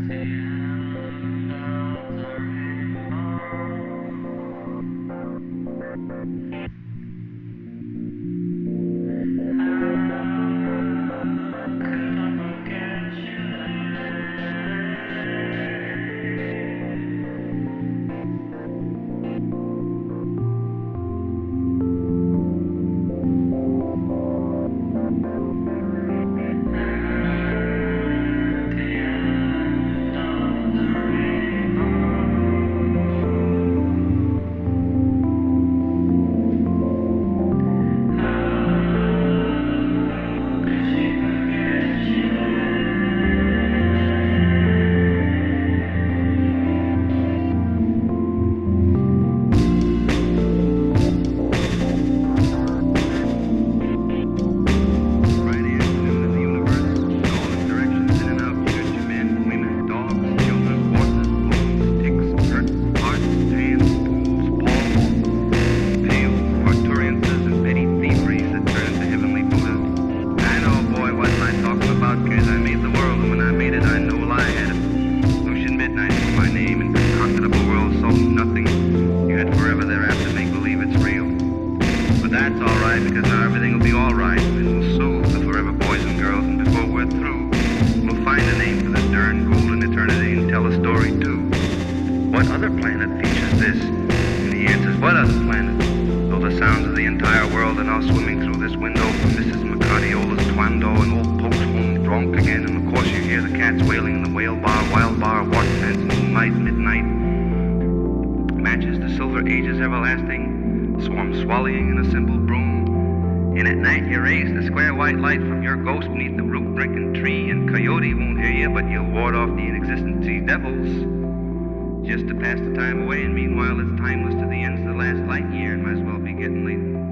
What other planet features this? And the answer is, what other planet? Though the sounds of the entire world are now swimming through this window from Mrs. McCardiola's Twando, and old Poke's home drunk again, and of course you hear the cats wailing in the whale bar, wild bar, water fence, moonlight, midnight. Matches the silver ages everlasting, swarm swallowing in a simple broom. And at night you raise the square white light from your ghost beneath the root-breaking tree, and coyote won't hear you, but you'll ward off the inexistent sea devils. Just to pass the time away, and meanwhile it's timeless to the ends of the last light year, and might as well be getting late.